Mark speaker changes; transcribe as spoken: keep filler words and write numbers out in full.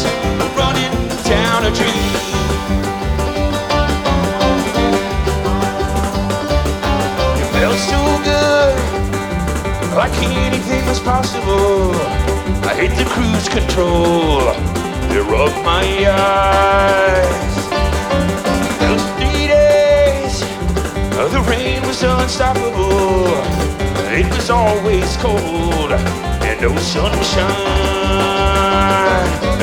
Speaker 1: running down a dream. It felt so good, like anything was possible. I hit the cruise control, it rubbed my eyes. Those three days, the rain was unstoppable. It was always cold and no sunshine.